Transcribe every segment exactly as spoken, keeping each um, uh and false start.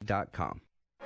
dot com.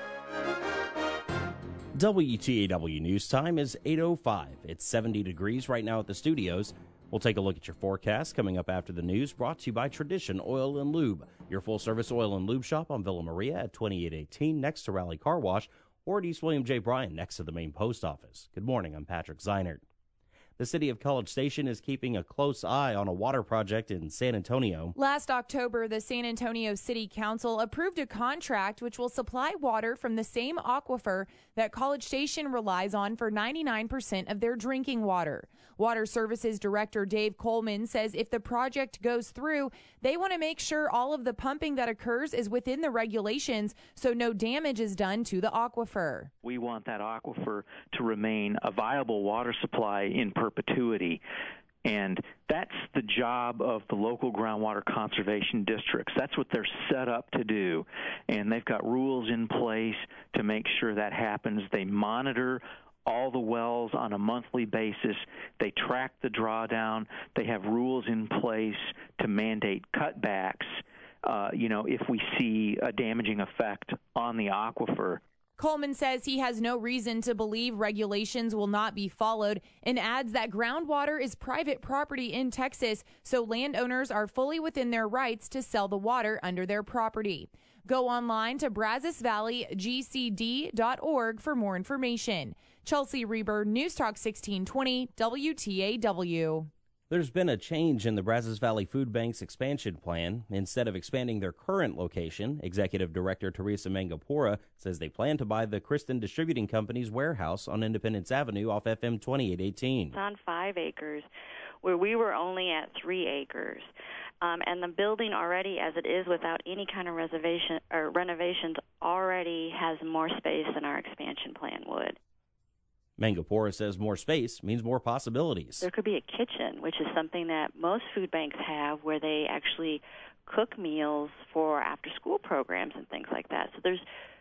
W T A W News Time is eight oh five. It's seventy degrees right now at the studios. We'll take a look at your forecast coming up after the news, brought to you by Tradition Oil and Lube, your full-service oil and lube shop on Villa Maria at twenty-eight eighteen next to Raleigh Car Wash, or at East William J. Bryan next to the main post office. Good morning, I'm Patrick Zeinert. The city of College Station is keeping a close eye on a water project in San Antonio. Last October, the San Antonio City Council approved a contract which will supply water from the same aquifer that College Station relies on for ninety-nine percent of their drinking water. Water Services Director Dave Coleman says if the project goes through, they want to make sure all of the pumping that occurs is within the regulations so no damage is done to the aquifer. We want that aquifer to remain a viable water supply in perpetuity. And that's the job of the local groundwater conservation districts. That's what they're set up to do. And they've got rules in place to make sure that happens. They monitor all the wells on a monthly basis. They track the drawdown. They have rules in place to mandate cutbacks, uh, you know, if we see a damaging effect on the aquifer. Coleman says he has no reason to believe regulations will not be followed and adds that groundwater is private property in Texas, so landowners are fully within their rights to sell the water under their property. Go online to Brazos Valley G C D dot org for more information. Chelsea Reber, News Talk sixteen twenty, W T A W. There's been a change in the Brazos Valley Food Bank's expansion plan. Instead of expanding their current location, Executive Director Teresa Mangapora says they plan to buy the Kristen Distributing Company's warehouse on Independence Avenue off F M twenty-eight eighteen. It's on five acres, where we were only at three acres. Um, and the building already, as it is, without any kind of reservation or renovations, already has more space than our expansion plan would. Mangapora says more space means more possibilities. There could be a kitchen, which is something that most food banks have, where they actually cook meals for after-school programs and things like that. So there's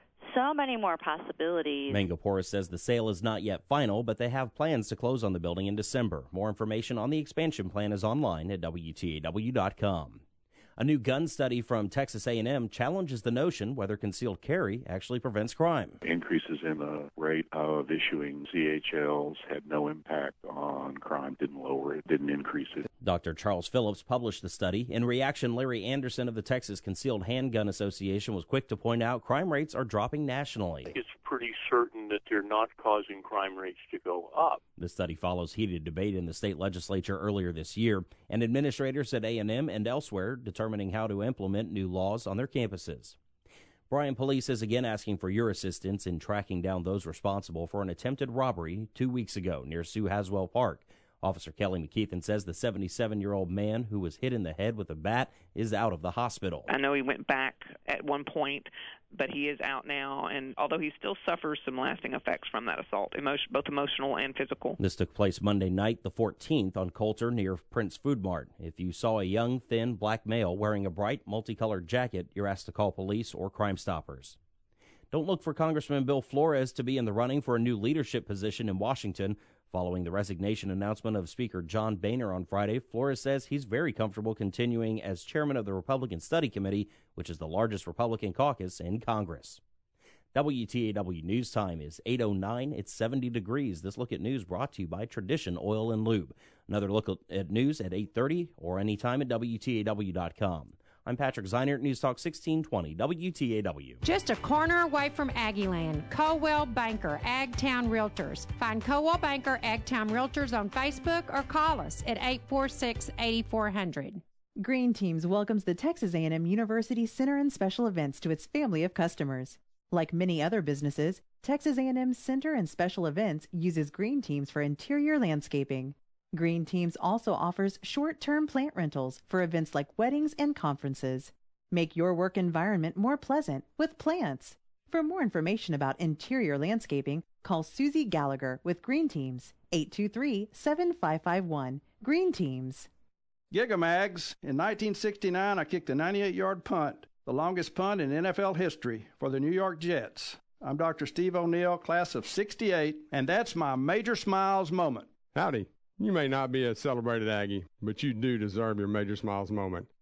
so many more possibilities. Mangapora says the sale is not yet final, but they have plans to close on the building in December. More information on the expansion plan is online at W T A W dot com. A new gun study from Texas A and M challenges the notion whether concealed carry actually prevents crime. Increases in the rate of issuing C H Ls had no impact on crime, didn't lower it, didn't increase it. Doctor Charles Phillips published the study. In reaction, Larry Anderson of the Texas Concealed Handgun Association was quick to point out crime rates are dropping nationally. It's pretty certain that they're not causing crime rates to go up. The study follows heated debate in the state legislature earlier this year, and administrators at A and M and elsewhere determining how to implement new laws on their campuses. Bryan Police is again asking for your assistance in tracking down those responsible for an attempted robbery two weeks ago near Sue Haswell Park. Officer Kelly McKeithen says the seventy-seven-year-old man who was hit in the head with a bat is out of the hospital. I know he went back at one point, but he is out now, and although he still suffers some lasting effects from that assault, emotion, both emotional and physical. This took place Monday night, the fourteenth, on Coulter near Prince Food Mart. If you saw a young, thin, black male wearing a bright, multicolored jacket, you're asked to call police or Crime Stoppers. Don't look for Congressman Bill Flores to be in the running for a new leadership position in Washington. Following the resignation announcement of Speaker John Boehner on Friday, Flores says he's very comfortable continuing as chairman of the Republican Study Committee, which is the largest Republican caucus in Congress. W T A W News Time is eight oh nine. It's seventy degrees. This look at news brought to you by Tradition Oil and Lube. Another look at news at eight thirty or anytime at W T A W dot com. I'm Patrick Zeinert, News Talk sixteen twenty, W T A W. Just a corner away from Aggieland, Colwell Banker, Agtown Realtors. Find Colwell Banker, Agtown Realtors on Facebook or call us at eight four six, eight four zero zero. Green Teams welcomes the Texas A and M University Center and Special Events to its family of customers. Like many other businesses, Texas A and M Center and Special Events uses Green Teams for interior landscaping. Green Teams also offers short-term plant rentals for events like weddings and conferences. Make your work environment more pleasant with plants. For more information about interior landscaping, call Susie Gallagher with Green Teams, eight two three, seven five five one. Green Teams. Gigamags. In nineteen sixty-nine, I kicked a ninety-eight-yard punt, the longest punt in N F L history for the New York Jets. I'm Doctor Steve O'Neill, class of sixty-eight, and that's my Major Smiles moment. Howdy. You may not be a celebrated Aggie, but you do deserve your Major Smiles moment.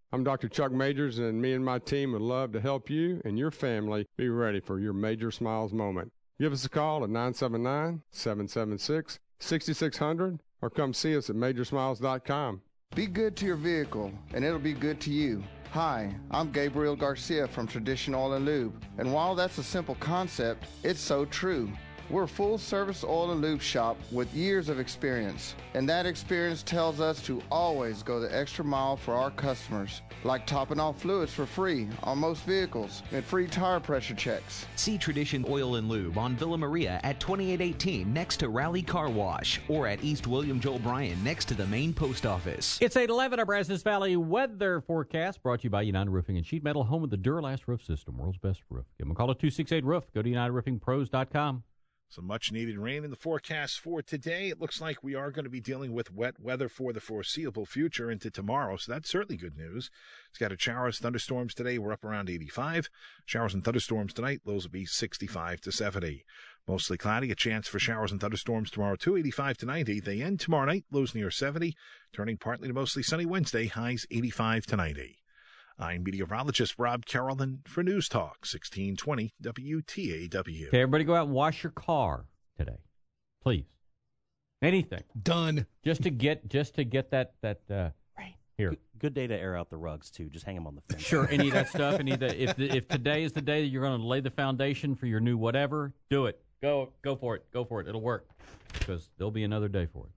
I'm Doctor Chuck Majors, and me and my team would love to help you and your family be ready for your Major Smiles moment. Give us a call at nine seven nine, seven seven six, six six zero zero or come see us at major smiles dot com. Be good to your vehicle, and it'll be good to you. Hi, I'm Gabriel Garcia from Tradition Oil and Lube, and while that's a simple concept, it's so true. We're a full-service oil and lube shop with years of experience, and that experience tells us to always go the extra mile for our customers, like topping off fluids for free on most vehicles and free tire pressure checks. See Tradition Oil and Lube on Villa Maria at twenty-eight eighteen next to Raleigh Car Wash, or at East William Joel Bryan next to the main post office. It's eight eleven, our Brazos Valley weather forecast brought to you by United Roofing and Sheet Metal, home of the Duralast roof system, world's best roof. Give them a call at two six eight roof. Go to united roofing pros dot com. Some much-needed rain in the forecast for today. It looks like we are going to be dealing with wet weather for the foreseeable future into tomorrow, so that's certainly good news. Scattered showers, thunderstorms today. We're up around eighty-five. Showers and thunderstorms tonight. Lows will be sixty-five to seventy. Mostly cloudy. A chance for showers and thunderstorms tomorrow, too. eighty-five to ninety. They end tomorrow night. Lows near seventy. Turning partly to mostly sunny Wednesday. Highs eighty-five to ninety. I'm meteorologist Rob Carrollton for News Talk, sixteen twenty W T A W. Okay, everybody go out and wash your car today, please. Anything. Done. Just to get just to get that, that uh, right here. Good, good day to air out the rugs, too. Just hang them on the fence. Sure, any of that stuff. Any of that. If, the, if today is the day that you're going to lay the foundation for your new whatever, do it. Go, go for it. Go for it. It'll work because there'll be another day for it.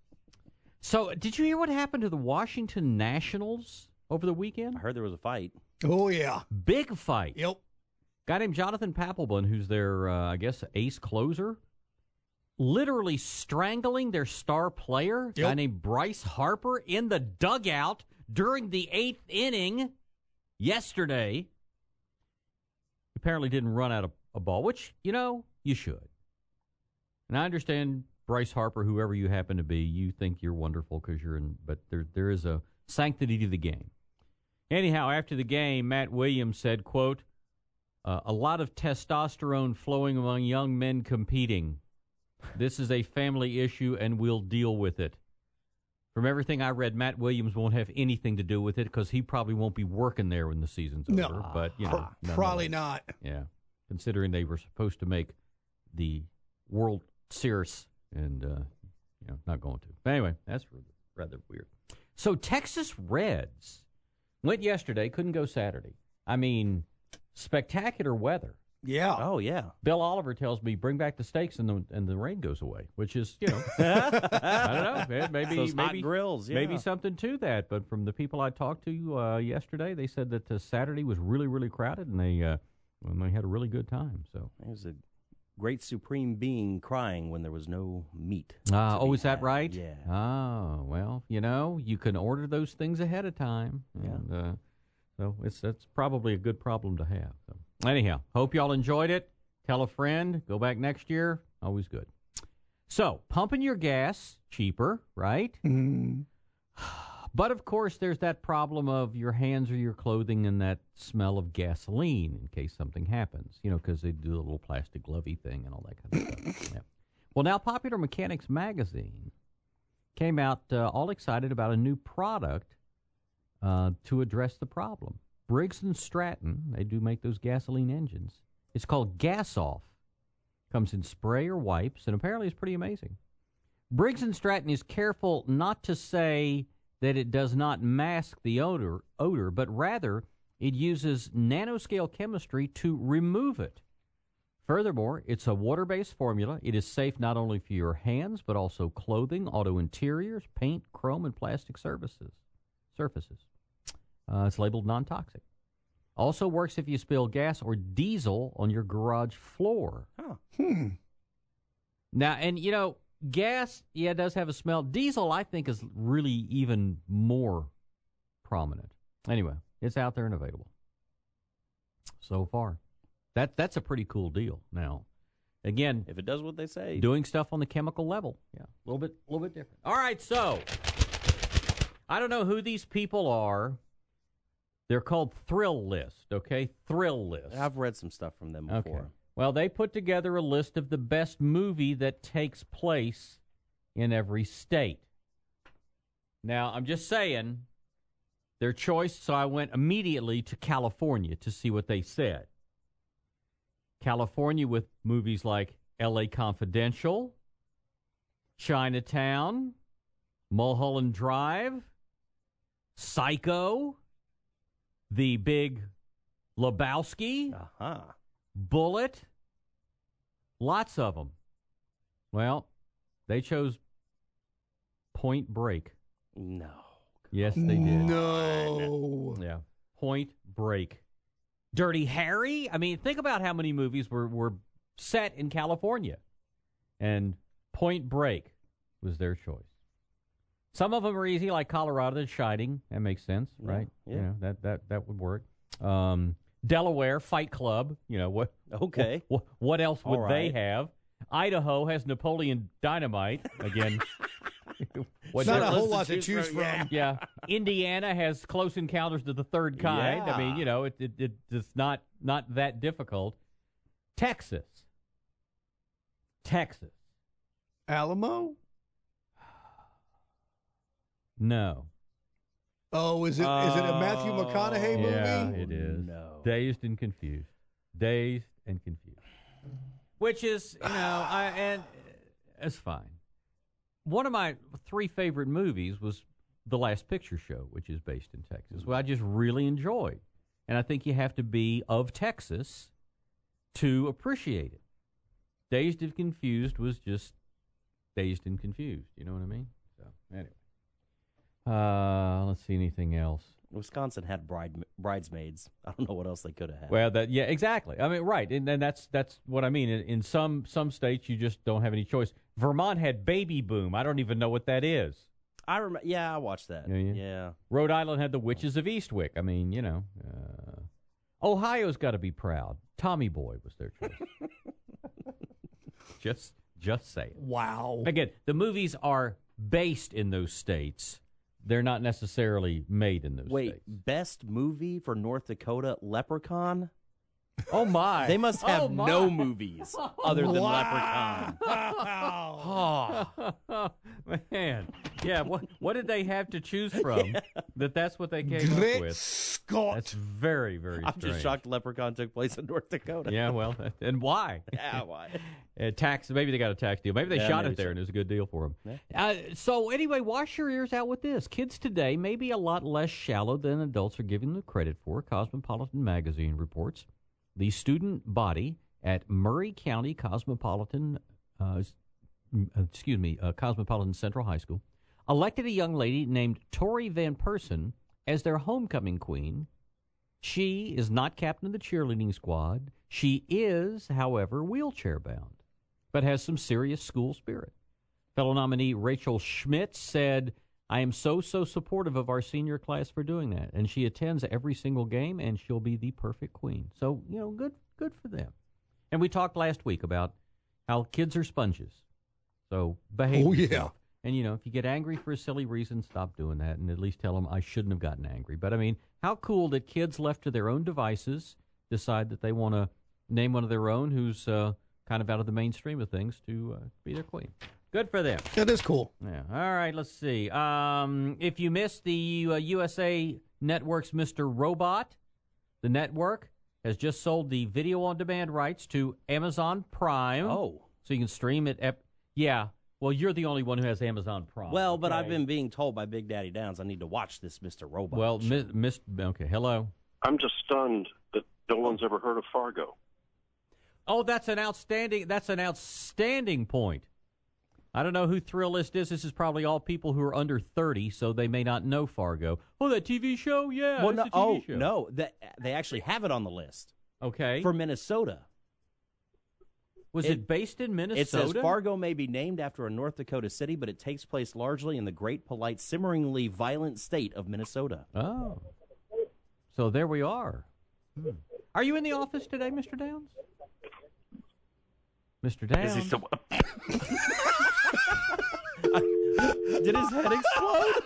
So did you hear what happened to the Washington Nationals over the weekend? I heard there was a fight. Oh, yeah. Big fight. Yep. Guy named Jonathan Papelbon, who's their, uh, I guess, ace closer, literally strangling their star player, yep. guy named Bryce Harper, in the dugout during the eighth inning yesterday. Apparently didn't run out of a ball, which, you know, you should. And I understand Bryce Harper, whoever you happen to be, you think you're wonderful because you're in, but there there is a sanctity to the game. Anyhow, after the game, Matt Williams said, quote, uh, a lot of testosterone flowing among young men competing. This is a family issue, and we'll deal with it. From everything I read, Matt Williams won't have anything to do with it because he probably won't be working there when the season's no, over. But, you know, probably not. Yeah, considering they were supposed to make the World Series and, uh, you know, not going to. But anyway, that's rather weird. So Texas Reds went yesterday, couldn't go Saturday. I mean, spectacular weather. Yeah. Oh, yeah. Bill Oliver tells me, bring back the steaks and the and the rain goes away, which is, you know, I don't know. Maybe Those hot maybe grills, yeah. maybe something to that. But from the people I talked to uh, yesterday, they said that uh, Saturday was really, really crowded, and they uh, well, they had a really good time. So it was a great supreme being crying when there was no meat. Uh, oh, is that had. right? Yeah. Oh, well, you know, you can order those things ahead of time. And, yeah. Uh, so it's that's probably a good problem to have. So. Anyhow, hope y'all enjoyed it. Tell a friend. Go back next year. Always good. So, pumping your gas, cheaper, right? Mm. But, of course, there's that problem of your hands or your clothing and that smell of gasoline in case something happens, you know, because they do the little plastic glovey thing and all that kind of stuff. Yeah. Well, now Popular Mechanics Magazine came out uh, all excited about a new product uh, to address the problem. Briggs and Stratton, they do make those gasoline engines. It's called Gas Off. Comes in spray or wipes, and apparently it's pretty amazing. Briggs and Stratton is careful not to say that it does not mask the odor, odor, but rather it uses nanoscale chemistry to remove it. Furthermore, it's a water-based formula. It is safe not only for your hands, but also clothing, auto interiors, paint, chrome, and plastic surfaces. surfaces. Uh, it's labeled non-toxic. Also works if you spill gas or diesel on your garage floor. Oh. Hmm. Now, and, you know, gas, yeah, does have a smell. Diesel, I think, is really even more prominent. Anyway, it's out there and available. So far. That That's a pretty cool deal. Now, again, if it does what they say. Doing stuff on the chemical level. Yeah, a little bit, a little bit different. All right, so, I don't know who these people are. They're called Thrill List, okay? Thrill List. I've read some stuff from them before. Okay. Well, they put together a list of the best movie that takes place in every state. Now, I'm just saying, their choice, so I went immediately to California to see what they said. California with movies like L A Confidential, Chinatown, Mulholland Drive, Psycho, The Big Lebowski, uh-huh. Bullet, lots of them. Well, they chose Point Break. No. Yes, they did. No. Yeah. Point Break. Dirty Harry? I mean, think about how many movies were, were set in California. And Point Break was their choice. Some of them are easy, like Colorado and Shining. That makes sense, Yeah, right? yeah. You know, that, that, that would work. Um, Delaware, Fight Club. You know, what Okay. What, what else would All they right. have? Idaho has Napoleon Dynamite. Again, It's not a whole lot to choose from. Yeah. yeah. Indiana has Close Encounters of the Third Kind. I mean, Yeah. you know, it, it, it it's not not that difficult. Texas. Texas. Alamo? No. Oh, is it is it a Matthew McConaughey movie? Yeah, it is. No. Dazed and Confused. Dazed and Confused. Which is, you know, I, and it's fine. One of my three favorite movies was The Last Picture Show, which is based in Texas, well, I just really enjoyed. And I think you have to be of Texas to appreciate it. Dazed and Confused was just dazed and confused. You know what I mean? So, anyway. Uh, let's see, anything else? Wisconsin had bride, bridesmaids. I don't know what else they could have had. Well, that yeah, exactly. I mean, right, and, and that's that's what I mean. In, in some some states, you just don't have any choice. Vermont had Baby Boom. I don't even know what that is. I remember. Yeah, I watched that. Yeah, yeah. Yeah. Rhode Island had the Witches of Eastwick. I mean, you know, uh, Ohio's got to be proud. Tommy Boy was their choice. just just say it. Wow. Again, the movies are based in those states. They're not necessarily made in those Wait, states. best movie for North Dakota, Leprechaun? Oh, my. They must have Oh, my. no movies other than Wow. Leprechaun. Oh, man. Yeah, what what did they have to choose from that that's what they came Great up with? Scott. That's very, very I'm strange. just shocked Leprechaun took place in North Dakota. Yeah, well, and why? Yeah, why? Uh, tax. Maybe they got a tax deal. Maybe they Yeah, shot maybe it there so. and it was a good deal for them. Yeah. Uh, so anyway, wash your ears out with this. Kids today may be a lot less shallow than adults are giving them credit for. Cosmopolitan Magazine reports the student body at Murray County Cosmopolitan, uh, excuse me, uh, Cosmopolitan Central High School, elected a young lady named Tori Van Person as their homecoming queen. She is not captain of the cheerleading squad. She is, however, wheelchair-bound, but has some serious school spirit. Fellow nominee Rachel Schmidt said, I am so, so supportive of our senior class for doing that. And she attends every single game, and she'll be the perfect queen. So, you know, good good for them. And we talked last week about how kids are sponges. So behave Oh, yeah. yourself. And, you know, if you get angry for a silly reason, stop doing that and at least tell them I shouldn't have gotten angry. But, I mean, how cool that kids left to their own devices decide that they want to name one of their own who's uh, kind of out of the mainstream of things to uh, be their queen. Good for them. That is cool. Yeah. All right, let's see. Um, if you missed the uh, U S A Network's Mister Robot, the network has just sold the video-on-demand rights to Amazon Prime. Oh. So you can stream it. Ep- yeah. Well, you're the only one who has Amazon Prime. Well, but okay? I've been being told by Big Daddy Downs I need to watch this Mister Robot. Well, show. miss, miss, okay, hello. I'm just stunned that no one's ever heard of Fargo. Oh, that's an outstanding, that's an outstanding point. I don't know who Thrillist is. This is probably all people who are under thirty, so they may not know Fargo. Oh, that T V show? Yeah, well, it's no, a T V oh, show. no, that, they actually have it on the list. Okay. For Minnesota. Was it, it based in Minnesota? It says Fargo may be named after a North Dakota city, but it takes place largely in the great, polite, simmeringly violent state of Minnesota. Oh. So there we are. Hmm. Are you in the office today, Mister Downs? Mister Downs? Is he still... Did his head explode?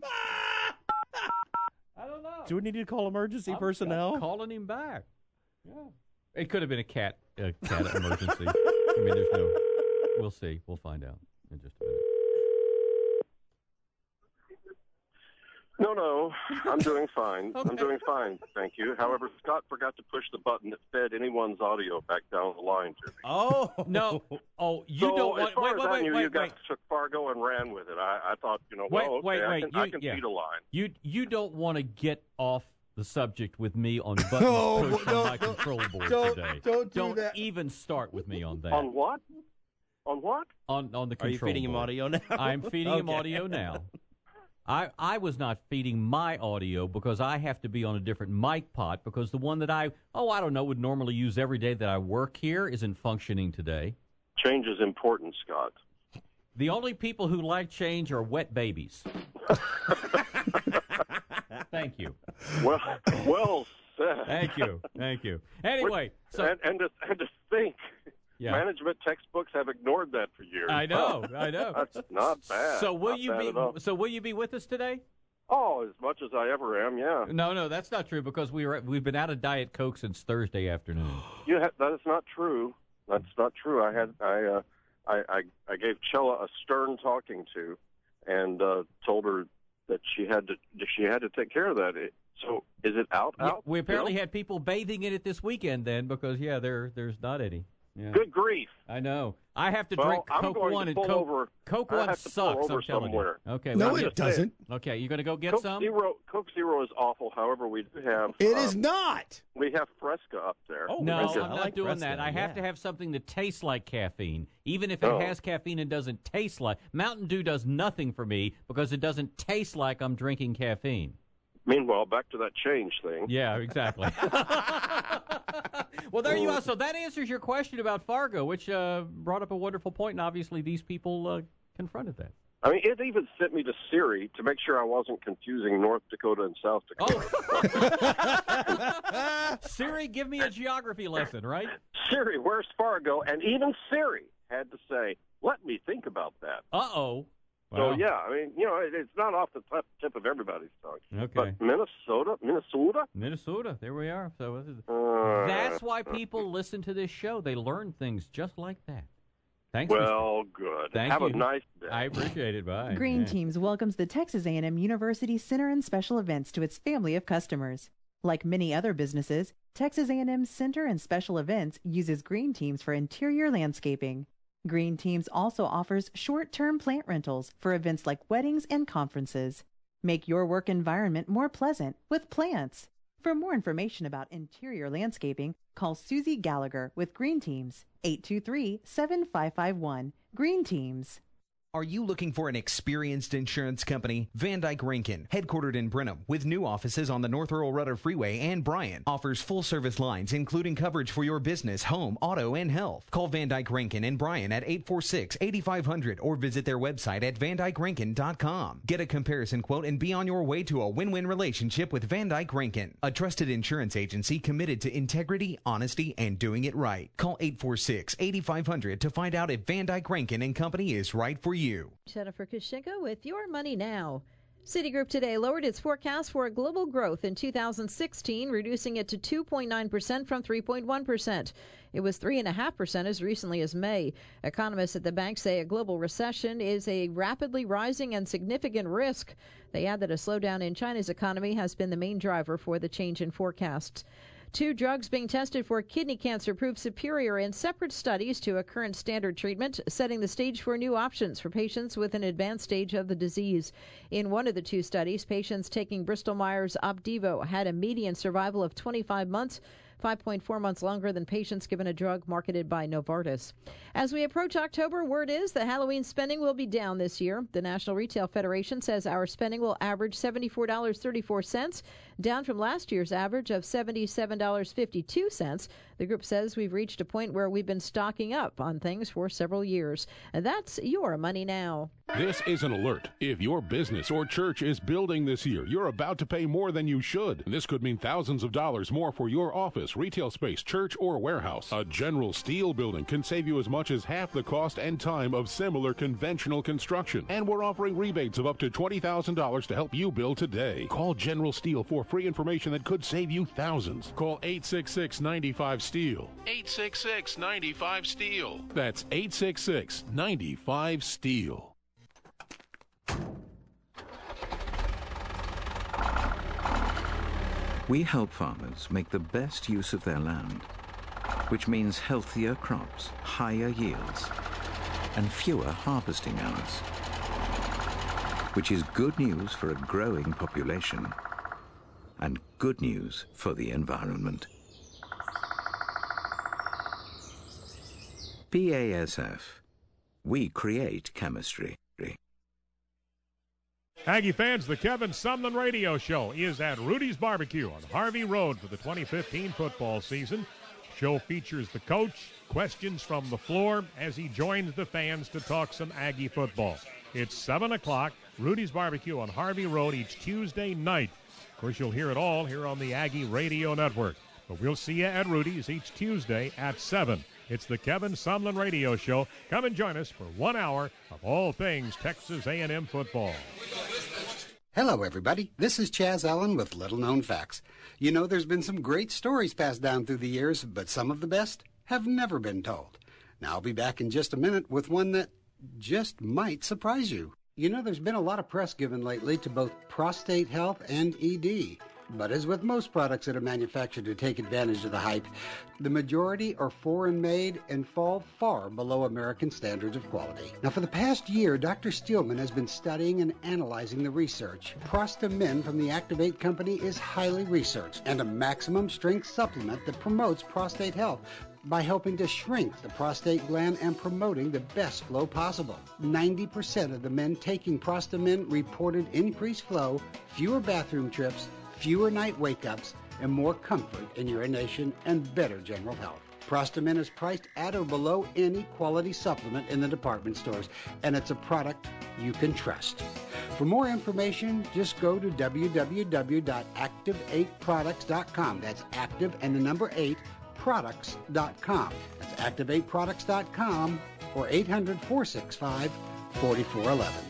I don't know. Do we need to call emergency I'm, personnel? I'm calling him back. Yeah. It could have been a cat, a cat emergency. I mean, there's no. We'll see. We'll find out in just a minute. No, no, I'm doing fine. Okay. I'm doing fine, thank you. However, Scott forgot to push the button that fed anyone's audio back down the line to me. Oh no! Oh, you so don't as want. far Wait, as wait, I wait, knew, wait, you guys wait. took Fargo and ran with it. I, I thought, you know, Wait, well, okay, wait, I wait. can, You, I can yeah. feed a line. You you don't want to get off the subject with me on buttons No, pushed no, on my no, control board don't- today. don't do don't that. even start with me on that. On what? On what? On on the Are control you feeding him board. audio now? I'm feeding him Okay. audio now. I, I was not feeding my audio because I have to be on a different mic pot because the one that I, oh, I don't know, would normally use every day that I work here isn't functioning today. Change is important, Scott. The only people who like change are wet babies. Thank you. Well, well said. Thank you. Thank you. Anyway, so and, and, to, and to think, Yeah. management textbooks have ignored that for years. I know, I know. That's not bad. So will Not you bad be at all. so will you be with us today? Oh, as much as I ever am, yeah. No, no, that's not true because we were we've been out of Diet Coke since Thursday afternoon. You ha- that is not true. That's not true. I had I uh, I, I I gave Chella a stern talking to, and uh, told her that she had to she had to take care of that. It, so is it out? Yeah, out? we apparently still? had people bathing in it this weekend then because yeah, there there's not any. Yeah. Good grief! I know. I have to Well, drink I'm Coke going one to and pull Coke. over. Coke I one have to pull sucks. over I'm telling somewhere. you. Okay. No, well, it just- doesn't. Okay, you gonna go get Coke some? Zero, Coke Zero is awful. However, we do have. It uh, is not. We have Fresca up there. Oh, No, Fresca. I'm I not like doing Fresca, that. I have yeah. to have something that tastes like caffeine, even if it Oh. has caffeine and doesn't taste like. Mountain Dew does nothing for me because it doesn't taste like I'm drinking caffeine. Meanwhile, back to that change thing. Yeah, exactly. Well, there you are. So that answers your question about Fargo, which uh, brought up a wonderful point, and obviously these people uh, confronted that. I mean, it even sent me to Siri to make sure I wasn't confusing North Dakota and South Dakota. Oh. Siri, give me a geography lesson, right? Siri, where's Fargo? And even Siri had to say, let me think about that. Uh-oh. So, Wow. yeah, I mean, you know, it, it's not off the tip, tip of everybody's tongue. Okay. But Minnesota? Minnesota? Minnesota, there we are. So this is- Uh, that's why people listen to this show. They learn things just like that. Thanks. Well, good. Thank Have you. a nice day. I appreciate it. Bye. Green Yeah. Teams welcomes the Texas A and M University Center and Special Events to its family of customers. Like many other businesses, Texas A and M Center and Special Events uses Green Teams for interior landscaping. Green Teams also offers short-term plant rentals for events like weddings and conferences. Make your work environment more pleasant with plants. For more information about interior landscaping, call Susie Gallagher with Green Teams, eight two three, seven five five one. Green Teams. Are you looking for an experienced insurance company? Van Dyke Rankin, headquartered in Brenham, with new offices on the North Earl Rudder Freeway and Bryan, offers full-service lines, including coverage for your business, home, auto, and health. Call Van Dyke Rankin in Bryan at eight four six, eight five zero zero or visit their website at van dyke rankin dot com. Get a comparison quote and be on your way to a win-win relationship with Van Dyke Rankin, a trusted insurance agency committed to integrity, honesty, and doing it right. Call eight four six, eight five zero zero to find out if Van Dyke Rankin and Company is right for you. Jennifer Kushinka with Your Money Now. Citigroup today lowered its forecast for global growth in two thousand sixteen, reducing it to two point nine percent from three point one percent. It was three point five percent as recently as May. Economists at the bank say a global recession is a rapidly rising and significant risk. They add that a slowdown in China's economy has been the main driver for the change in forecasts. Two drugs being tested for kidney cancer proved superior in separate studies to a current standard treatment, setting the stage for new options for patients with an advanced stage of the disease. In one of the two studies, patients taking Bristol Myers Opdivo had a median survival of twenty-five months, five point four months longer than patients given a drug marketed by Novartis. As we approach October, word is that Halloween spending will be down this year. The National Retail Federation says our spending will average seventy-four dollars and thirty-four cents, down from last year's average of seventy-seven dollars and fifty-two cents. The group says we've reached a point where we've been stocking up on things for several years. And that's Your Money Now. This is an alert. If your business or church is building this year, you're about to pay more than you should. This could mean thousands of dollars more for your office, retail space, church, or warehouse. A General Steel building can save you as much as half the cost and time of similar conventional construction. And we're offering rebates of up to twenty thousand dollars to help you build today. Call General Steel for free information that could save you thousands. Call eight six six, nine five, STEEL. eight six six, nine five, STEEL. That's eight six six, nine five, STEEL. We help farmers make the best use of their land, which means healthier crops, higher yields, and fewer harvesting hours, which is good news for a growing population and good news for the environment. B A S F. We create chemistry. Aggie fans, the Kevin Sumlin Radio Show is at Rudy's Barbecue on Harvey Road for the twenty fifteen football season. Show features the coach, questions from the floor as he joins the fans to talk some Aggie football. It's seven o'clock, Rudy's Barbecue on Harvey Road each Tuesday night. Of course, you'll hear it all here on the Aggie Radio Network. But we'll see you at Rudy's each Tuesday at seven. It's the Kevin Sumlin Radio Show. Come and join us for one hour of all things Texas A and M football. Hello, everybody. This is Chaz Allen with Little Known Facts. You know, there's been some great stories passed down through the years, but some of the best have never been told. Now, I'll be back in just a minute with one that just might surprise you. You know, there's been a lot of press given lately to both prostate health and E D. But as with most products that are manufactured to take advantage of the hype, the majority are foreign-made and fall far below American standards of quality. Now, for the past year, Doctor Steelman has been studying and analyzing the research. Prostamin from the Activate Company is highly researched and a maximum strength supplement that promotes prostate health by helping to shrink the prostate gland and promoting the best flow possible. ninety percent of the men taking Prostamin reported increased flow, fewer bathroom trips, fewer night wake-ups, and more comfort in urination and better general health. Prostamin is priced at or below any quality supplement in the department stores, and it's a product you can trust. For more information, just go to w w w dot active eight products dot com. That's active and the number eight, products dot com. That's active eight products dot com or eight hundred, four six five, four four one one.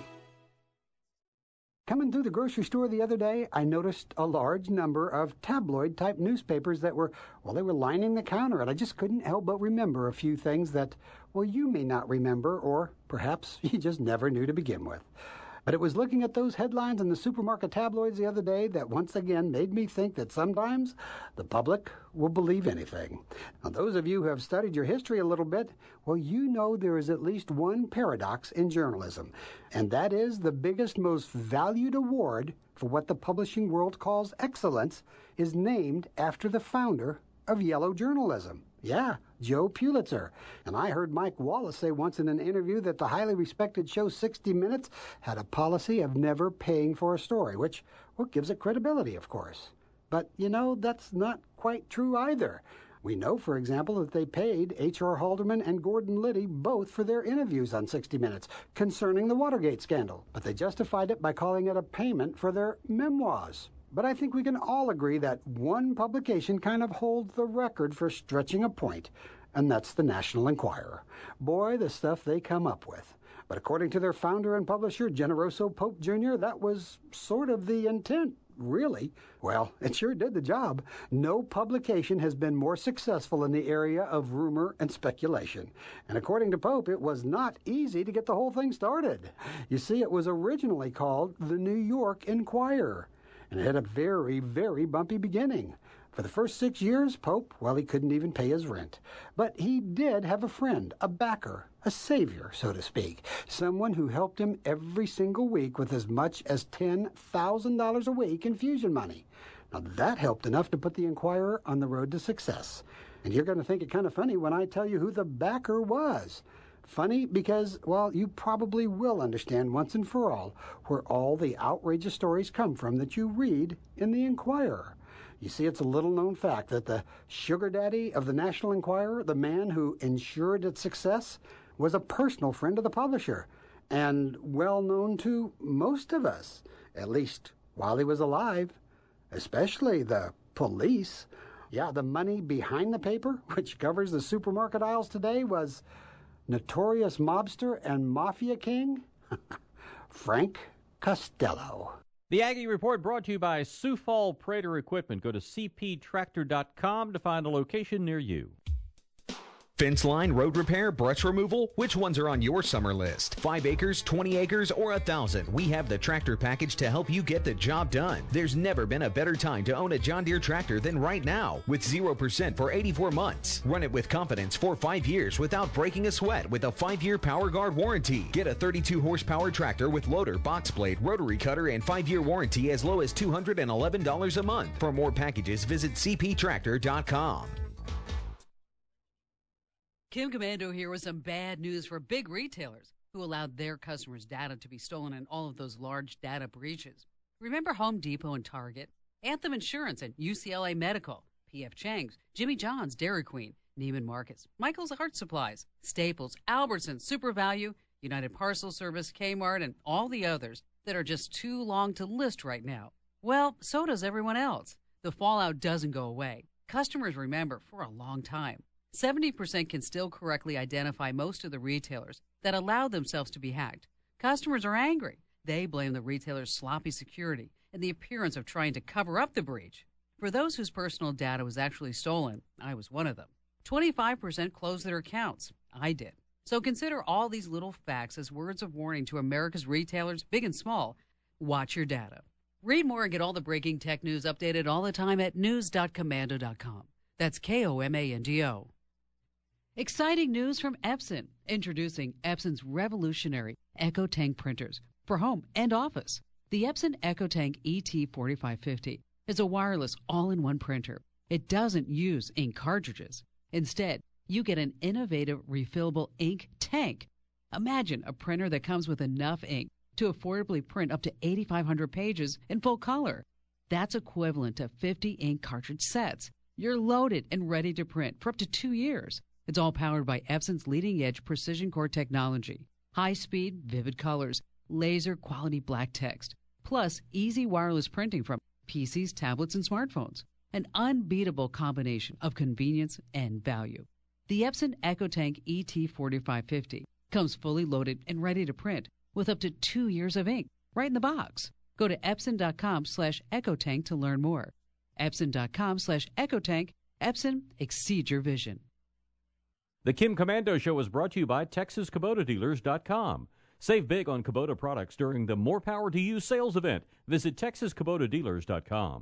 Coming through the grocery store the other day, I noticed a large number of tabloid-type newspapers that were, well, they were lining the counter, and I just couldn't help but remember a few things that, well, you may not remember, or perhaps you just never knew to begin with. But it was looking at those headlines in the supermarket tabloids the other day that once again made me think that sometimes the public will believe anything. Now, those of you who have studied your history a little bit, well, you know there is at least one paradox in journalism, and that is the biggest, most valued award for what the publishing world calls excellence is named after the founder of yellow journalism. Yeah, Joe Pulitzer. And I heard Mike Wallace say once in an interview that the highly respected show sixty minutes had a policy of never paying for a story, which, well, gives it credibility, of course. But, you know, that's not quite true either. We know, for example, that they paid H R Haldeman and Gordon Liddy both for their interviews on sixty minutes concerning the Watergate scandal, but they justified it by calling it a payment for their memoirs. But I think we can all agree that one publication kind of holds the record for stretching a point, and that's the National Enquirer. Boy, the stuff they come up with. But according to their founder and publisher, Generoso Pope Junior, that was sort of the intent, really. Well, it sure did the job. No publication has been more successful in the area of rumor and speculation. And according to Pope, it was not easy to get the whole thing started. You see, it was originally called the New York Enquirer, and it had a very, very bumpy beginning. For the first six years, Pope, well, he couldn't even pay his rent. But he did have a friend, a backer, a savior, so to speak, someone who helped him every single week with as much as ten thousand dollars a week in Fusion money. Now, that helped enough to put the Enquirer on the road to success. And you're going to think it kind of funny when I tell you who the backer was. Funny because, well, you probably will understand once and for all where all the outrageous stories come from that you read in the Enquirer. You see, it's a little-known fact that the sugar daddy of the National Enquirer, the man who ensured its success, was a personal friend of the publisher and well known to most of us, at least while he was alive, especially the police. Yeah, the money behind the paper, which covers the supermarket aisles today, was notorious mobster and mafia king, Frank Costello. The Aggie Report brought to you by Sioux Fall Prater Equipment. Go to c p tractor dot com to find a location near you. Fence line, road repair, brush removal, which ones are on your summer list? Five acres, twenty acres, or a thousand? We have the tractor package to help you get the job done. There's never been a better time to own a John Deere tractor than right now. With zero percent for eighty-four months. Run it with confidence for five years without breaking a sweat with a five-year Power Guard warranty. Get a thirty-two horsepower tractor with loader, box blade, rotary cutter, and five-year warranty as low as two hundred eleven dollars a month. For more packages, visit c p tractor dot com. Kim Commando here with some bad news for big retailers who allowed their customers' data to be stolen in all of those large data breaches. Remember Home Depot and Target, Anthem Insurance and U C L A Medical, P F Chang's, Jimmy John's, Dairy Queen, Neiman Marcus, Michael's Art Supplies, Staples, Albertsons, Super Value, United Parcel Service, Kmart, and all the others that are just too long to list right now. Well, so does everyone else. The fallout doesn't go away. Customers remember for a long time. seventy percent can still correctly identify most of the retailers that allowed themselves to be hacked. Customers are angry. They blame the retailer's sloppy security and the appearance of trying to cover up the breach. For those whose personal data was actually stolen, I was one of them. twenty-five percent closed their accounts. I did. So consider all these little facts as words of warning to America's retailers, big and small. Watch your data. Read more and get all the breaking tech news updated all the time at news dot commando dot com. That's K O M A N D O. Exciting news from Epson. Introducing Epson's revolutionary EcoTank printers for home and office. The Epson EcoTank E T forty-five fifty is a wireless all-in-one printer. It doesn't use ink cartridges. Instead, you get an innovative refillable ink tank. Imagine a printer that comes with enough ink to affordably print up to eighty-five hundred pages in full color. That's equivalent to fifty ink cartridge sets. You're loaded and ready to print for up to two years. It's all powered by Epson's leading-edge precision core technology, high-speed, vivid colors, laser-quality black text, plus easy wireless printing from P Cs, tablets, and smartphones. An unbeatable combination of convenience and value. The Epson EcoTank E T forty-five fifty comes fully loaded and ready to print with up to two years of ink right in the box. Go to epson dot com slash EcoTank to learn more. epson dot com slash EcoTank. Epson, exceed your vision. The Kim Commando Show is brought to you by Texas Kubota Dealers dot com. Save big on Kubota products during the More Power to You sales event. Visit Texas Kubota Dealers dot com.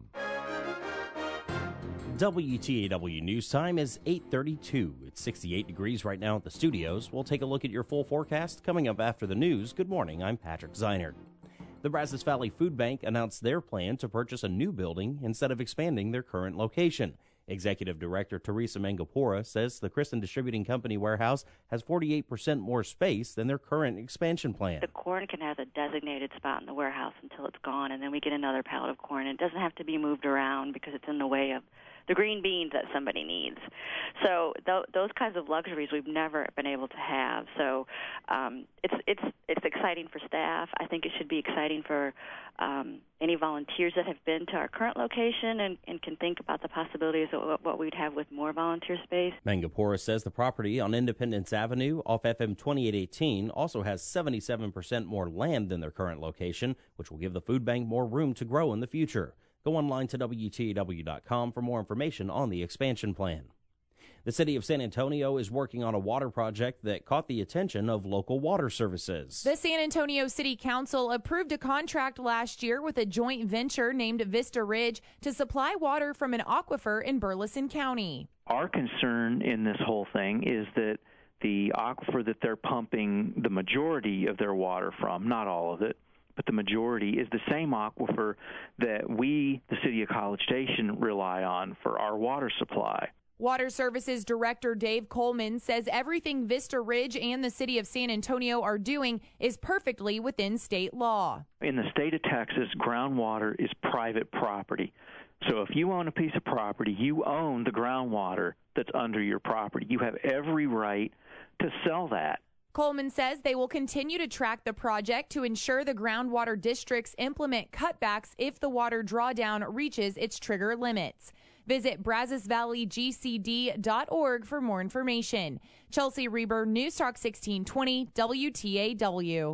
W T A W News Time is eight thirty-two. It's sixty-eight degrees right now at the studios. We'll take a look at your full forecast coming up after the news. Good morning, I'm Patrick Zeinert. The Brazos Valley Food Bank announced their plan to purchase a new building instead of expanding their current location. Executive Director Teresa Mangapora says the Kristen Distributing Company warehouse has forty-eight percent more space than their current expansion plan. The corn can have a designated spot in the warehouse until it's gone, and then we get another pallet of corn. It doesn't have to be moved around because it's in the way of the green beans that somebody needs. So th- those kinds of luxuries we've never been able to have. So um, it's it's it's exciting for staff. I think it should be exciting for um, any volunteers that have been to our current location and, and can think about the possibilities of what, what we'd have with more volunteer space. Mangapora says the property on Independence Avenue off F M twenty-eight eighteen also has seventy-seven percent more land than their current location, which will give the food bank more room to grow in the future. Go online to W T A W dot com for more information on the expansion plan. The city of San Antonio is working on a water project that caught the attention of local water services. The San Antonio City Council approved a contract last year with a joint venture named Vista Ridge to supply water from an aquifer in Burleson County. Our concern in this whole thing is that the aquifer that they're pumping the majority of their water from, not all of it, but the majority is the same aquifer that we, the city of College Station, rely on for our water supply. Water Services Director Dave Coleman says everything Vista Ridge and the city of San Antonio are doing is perfectly within state law. In the state of Texas, groundwater is private property. So if you own a piece of property, you own the groundwater that's under your property. You have every right to sell that. Coleman says they will continue to track the project to ensure the groundwater districts implement cutbacks if the water drawdown reaches its trigger limits. Visit Brazos Valley G C D dot org for more information. Chelsea Reber, News Talk sixteen twenty W T A W.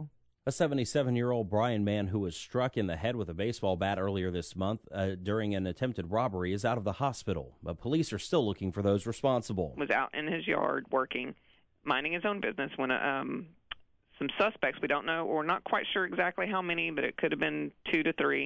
A seventy-seven-year-old Bryan man who was struck in the head with a baseball bat earlier this month uh, during an attempted robbery is out of the hospital, but police are still looking for those responsible. Was out in his yard working, minding his own business when um, some suspects, we don't know, or not quite sure exactly how many, but it could have been two to three.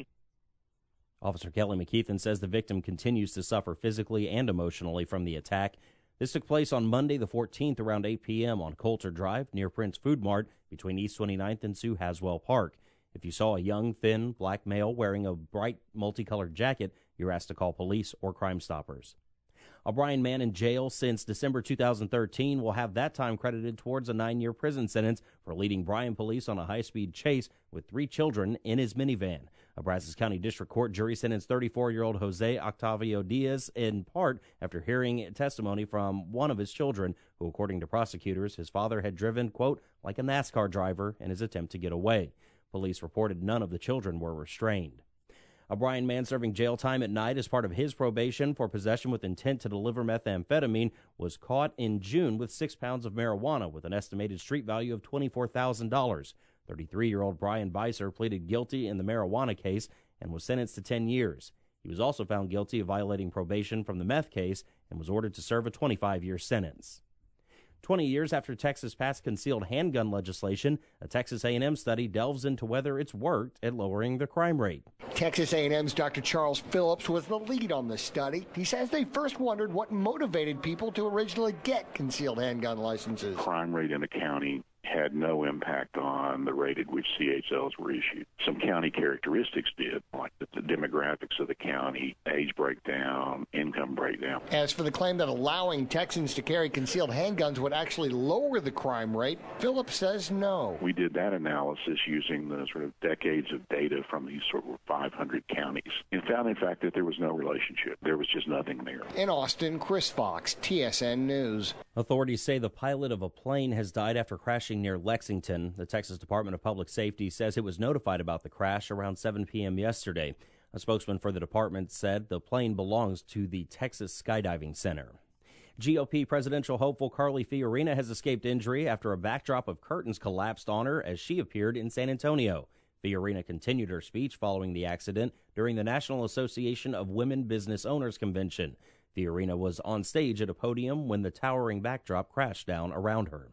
Officer Kelly McKeithen says the victim continues to suffer physically and emotionally from the attack. This took place on Monday the fourteenth around eight p.m. on Coulter Drive near Prince Food Mart between East twenty-ninth and Sue Haswell Park. If you saw a young, thin, black male wearing a bright, multicolored jacket, you're asked to call police or Crime Stoppers. A Bryan man in jail since December two thousand thirteen will have that time credited towards a nine-year prison sentence for leading Bryan police on a high-speed chase with three children in his minivan. A Brazos County District Court jury sentenced thirty-four-year-old Jose Octavio Diaz in part after hearing testimony from one of his children, who, according to prosecutors, his father had driven, quote, like a NASCAR driver in his attempt to get away. Police reported none of the children were restrained. A Bryan man serving jail time at night as part of his probation for possession with intent to deliver methamphetamine was caught in June with six pounds of marijuana with an estimated street value of twenty-four thousand dollars. thirty-three-year-old Brian Beiser pleaded guilty in the marijuana case and was sentenced to ten years. He was also found guilty of violating probation from the meth case and was ordered to serve a twenty-five-year sentence. Twenty years after Texas passed concealed handgun legislation, a Texas A and M study delves into whether it's worked at lowering the crime rate. Texas A and M's Doctor Charles Phillips was the lead on the study. He says they first wondered what motivated people to originally get concealed handgun licenses. Crime rate in the county had no impact on the rate at which C H Ls were issued. Some county characteristics did, like the, the demographics of the county, age breakdown, income breakdown. As for the claim that allowing Texans to carry concealed handguns would actually lower the crime rate, Phillips says no. We did that analysis using the sort of decades of data from these sort of five hundred counties and found, in fact, that there was no relationship. There was just nothing there. In Austin, Chris Fox, T S N News. Authorities say the pilot of a plane has died after crashing near Lexington. The Texas Department of Public Safety says it was notified about the crash around seven p.m. yesterday. A spokesman for the department said the plane belongs to the Texas Skydiving Center. G O P presidential hopeful Carly Fiorina has escaped injury after a backdrop of curtains collapsed on her as she appeared in San Antonio. Fiorina continued her speech following the accident during the National Association of Women Business Owners Convention. Fiorina was on stage at a podium when the towering backdrop crashed down around her.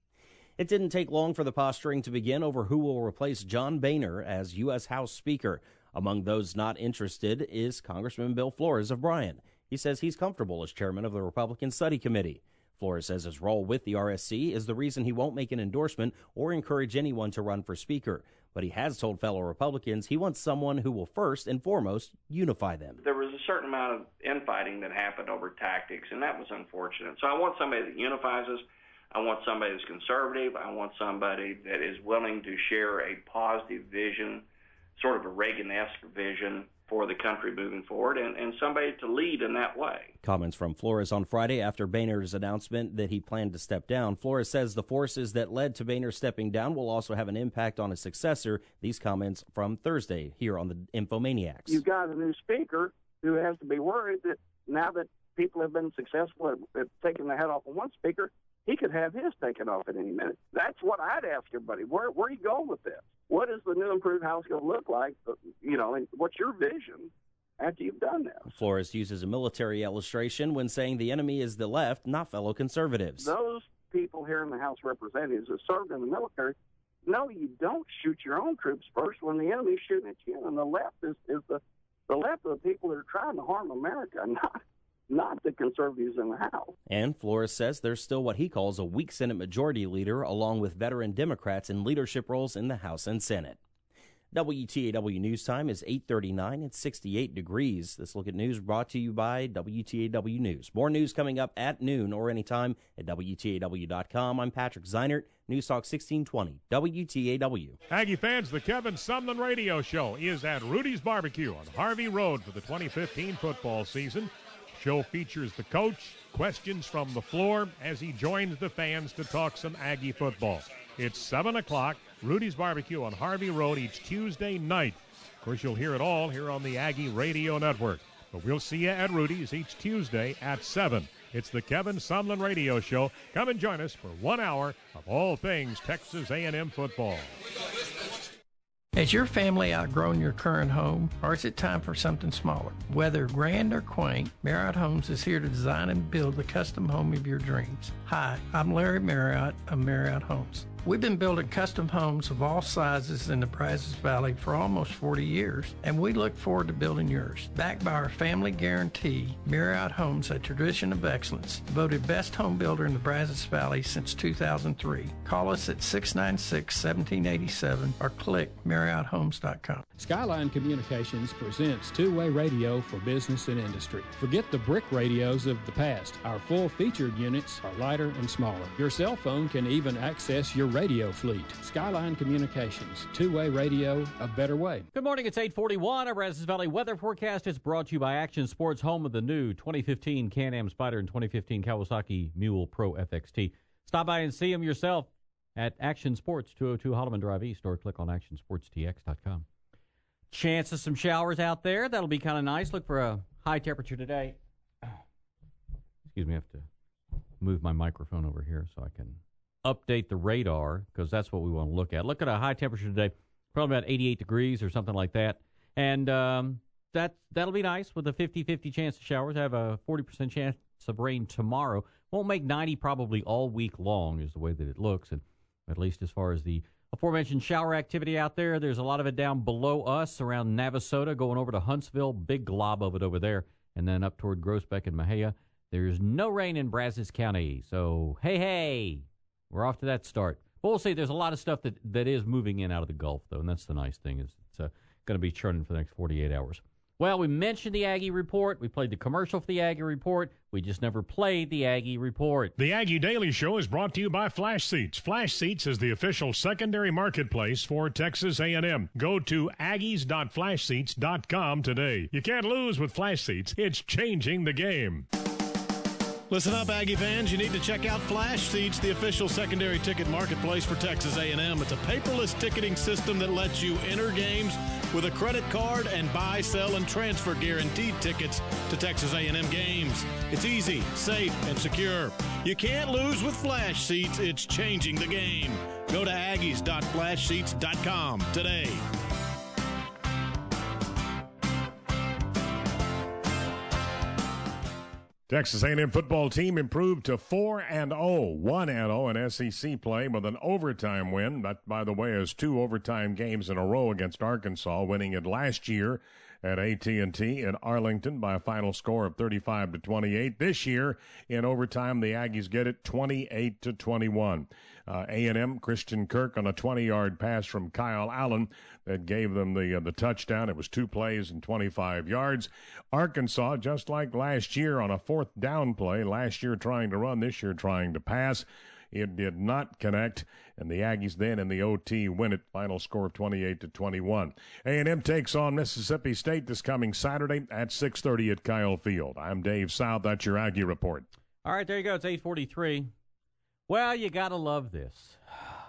It didn't take long for the posturing to begin over who will replace John Boehner as U S House Speaker. Among those not interested is Congressman Bill Flores of Bryan. He says he's comfortable as chairman of the Republican Study Committee. Flores says his role with the R S C is the reason he won't make an endorsement or encourage anyone to run for Speaker. But he has told fellow Republicans he wants someone who will first and foremost unify them. There was a certain amount of infighting that happened over tactics, and that was unfortunate. So I want somebody that unifies us. I want somebody that's conservative. I want somebody that is willing to share a positive vision, sort of a Reagan-esque vision for the country moving forward, and, and somebody to lead in that way. Comments from Flores on Friday after Boehner's announcement that he planned to step down. Flores says the forces that led to Boehner stepping down will also have an impact on his successor. These comments from Thursday here on the Infomaniacs. You've got a new speaker who has to be worried that now that people have been successful at, at taking the head off of one speaker, he could have his taken off at any minute. That's what I'd ask everybody. Where, where are you going with this? What is the new improved House going to look like? You know, and what's your vision after you've done this? Flores uses a military illustration when saying the enemy is the left, not fellow conservatives. Those people here in the House of Representatives that served in the military, no, you don't shoot your own troops first when the enemy's shooting at you. And the left is, is the, the left of the people that are trying to harm America, not not the conservatives in the House. And Flores says there's still what he calls a weak Senate majority leader, along with veteran Democrats in leadership roles in the House and Senate. W T A W News Time is eight thirty-nine. It's sixty-eight degrees. This Look at News brought to you by W T A W News. More news coming up at noon or anytime at W T A W dot com. I'm Patrick Zeinert, News Talk sixteen twenty, W T A W. Aggie fans, the Kevin Sumlin Radio Show is at Rudy's Barbecue on Harvey Road for the twenty fifteen football season. Show features the coach, questions from the floor as he joins the fans to talk some Aggie football. It's seven o'clock, Rudy's Barbecue on Harvey Road each Tuesday night. Of course, you'll hear it all here on the Aggie Radio Network. But we'll see you at Rudy's each Tuesday at seven. It's the Kevin Sumlin Radio Show. Come and join us for one hour of all things Texas A and M football. Has your family outgrown your current home, or is it time for something smaller? Whether grand or quaint, Marriott Homes is here to design and build the custom home of your dreams. Hi, I'm Larry Marriott of Marriott Homes. We've been building custom homes of all sizes in the Brazos Valley for almost forty years, and we look forward to building yours. Backed by our family guarantee, Marriott Homes, a tradition of excellence, voted best home builder in the Brazos Valley since two thousand three. Call us at six nine six, one seven eight seven or click marriott homes dot com. Skyline Communications presents two-way radio for business and industry. Forget the brick radios of the past. Our full-featured units are lighter and smaller. Your cell phone can even access your radio fleet. Skyline Communications, two-way radio, a better way. Good morning, it's eight forty-one. Our Brazos Valley weather forecast is brought to you by Action Sports, home of the new twenty fifteen Can-Am Spyder and twenty fifteen Kawasaki Mule Pro F X T. Stop by and see them yourself at Action Sports, two oh two Holloman Drive East, or click on action sports t x dot com. Chance of some showers out there. That'll be kind of nice. Look for a high temperature today. Excuse me, I have to move my microphone over here so I can update the radar, because that's what we want to look at. Look at a high temperature today, probably about eighty-eight degrees or something like that. And um, that, that'll be nice with a fifty-fifty chance of showers. I have a forty percent chance of rain tomorrow. Won't make ninety probably all week long is the way that it looks. And at least as far as the aforementioned shower activity out there, there's a lot of it down below us around Navasota, going over to Huntsville, big glob of it over there, and then up toward Groesbeck and Mejia. There's no rain in Brazos County. So, hey, hey, we're off to that start. But we'll see. There's a lot of stuff that, that is moving in out of the Gulf, though, and that's the nice thing, is it's uh, going to be churning for the next forty-eight hours. Well, we mentioned the Aggie Report. We played the commercial for the Aggie Report. We just never played the Aggie Report. The Aggie Daily Show is brought to you by Flash Seats. Flash Seats is the official secondary marketplace for Texas A and M. Go to aggies dot flash seats dot com today. You can't lose with Flash Seats. It's changing the game. Listen up, Aggie fans. You need to check out Flash Seats, the official secondary ticket marketplace for Texas A and M. It's a paperless ticketing system that lets you enter games with a credit card and buy, sell, and transfer guaranteed tickets to Texas A and M games. It's easy, safe, and secure. You can't lose with Flash Seats. It's changing the game. Go to aggies dot flash seats dot com today. Texas A and M football team improved to four and oh, one and oh in S E C play with an overtime win. That, by the way, is two overtime games in a row against Arkansas, winning it last year at A T and T in Arlington by a final score of thirty-five to twenty-eight. This year, in overtime, the Aggies get it twenty-eight to twenty-one. Uh, A and M, Christian Kirk on a twenty-yard pass from Kyle Allen that gave them the uh, the touchdown. It was two plays and twenty-five yards. Arkansas, just like last year, on a fourth down play, last year trying to run, this year trying to pass. It did not connect, and the Aggies then in the O T win it. Final score of twenty-eight to twenty-one. A and M takes on Mississippi State this coming Saturday at six thirty at Kyle Field. I'm Dave South. That's your Aggie Report. All right, there you go. It's eight forty-three. Well, you got to love this.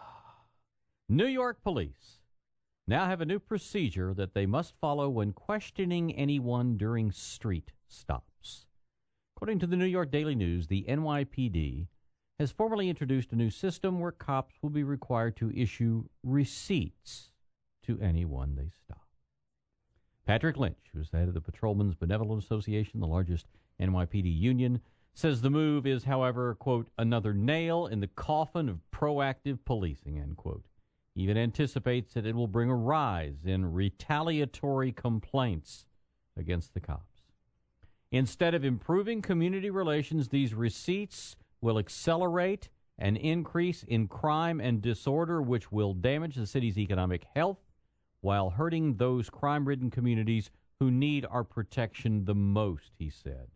New York police now have a new procedure that they must follow when questioning anyone during street stops. According to the New York Daily News, the N Y P D has formally introduced a new system where cops will be required to issue receipts to anyone they stop. Patrick Lynch, who is the head of the Patrolmen's Benevolent Association, the largest N Y P D union, says the move is, however, quote, another nail in the coffin of proactive policing, end quote. He even anticipates that it will bring a rise in retaliatory complaints against the cops. Instead of improving community relations, these receipts will accelerate an increase in crime and disorder, which will damage the city's economic health while hurting those crime-ridden communities who need our protection the most, he said.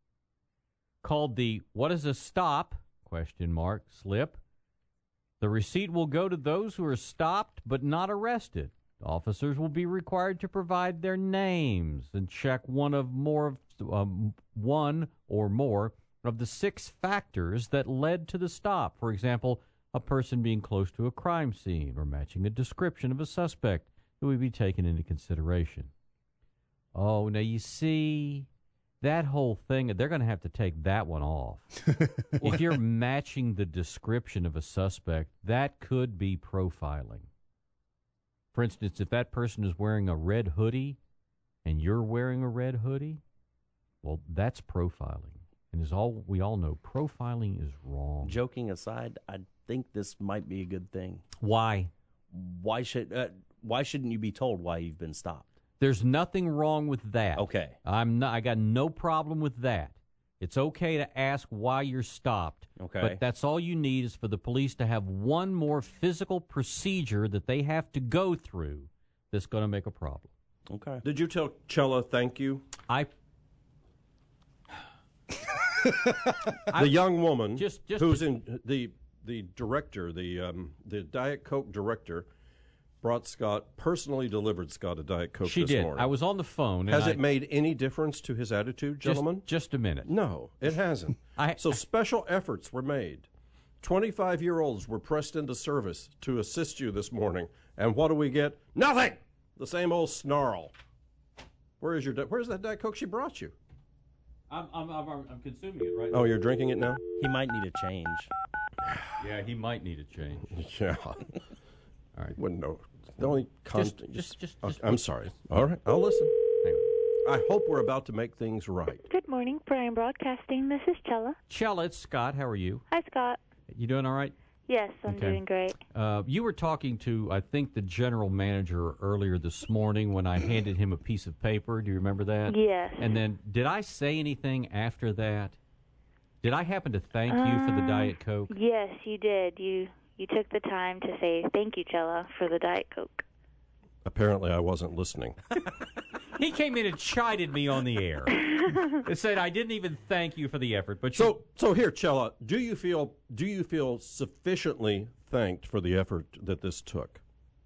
Called the "What is a stop?" question mark slip, the receipt will go to those who are stopped but not arrested. Officers will be required to provide their names and check one of more um, one or more of the six factors that led to the stop. For example, a person being close to a crime scene or matching a description of a suspect who would be taken into consideration. Oh, now you see, that whole thing, they're going to have to take that one off. If you're matching the description of a suspect, that could be profiling. For instance, if that person is wearing a red hoodie and you're wearing a red hoodie, well, that's profiling. And as all we all know, profiling is wrong. Joking aside, I think this might be a good thing. Why? Why should uh, why shouldn't you be told why you've been stopped? There's nothing wrong with that. Okay. I'm not I got no problem with that. It's okay to ask why you're stopped. Okay. But that's all you need is for the police to have one more physical procedure that they have to go through that's going to make a problem. Okay. Did you tell Chella thank you? I the young woman just, just who's to, in the the director, the um, the Diet Coke director, brought Scott, personally delivered Scott a Diet Coke she this did. morning. I was on the phone. Has and it I, made any difference to his attitude, gentlemen? Just, just a minute. No, it hasn't. I, so special efforts were made. twenty-five-year-olds were pressed into service to assist you this morning. And what do we get? Nothing! The same old snarl. Where is your? Where's that Diet Coke she brought you? I'm, I'm, I'm, I'm consuming it right now. Oh, you're drinking it now? He might need a change. Yeah, he might need a change. Yeah. All right. Wouldn't know. The only Just, just, just, okay, just I'm sorry. All right, I'll listen. Hang on. I hope we're about to make things right. Good morning, Brian Broadcasting. This is Chella. Chella, it's Scott. How are you? Hi, Scott. You doing all right? Yes, I'm Okay. doing great. Uh, you were talking to, I think, the general manager earlier this morning when I handed him a piece of paper. Do you remember that? Yes. And then, did I say anything after that? Did I happen to thank you for the Um, Diet Coke? Yes, you did. You you took the time to say thank you, Chella, for the Diet Coke. Apparently, I wasn't listening. He came in and chided me on the air. It said I didn't even thank you for the effort. But So, you, so here, Chella, do you feel do you feel sufficiently thanked for the effort that this took?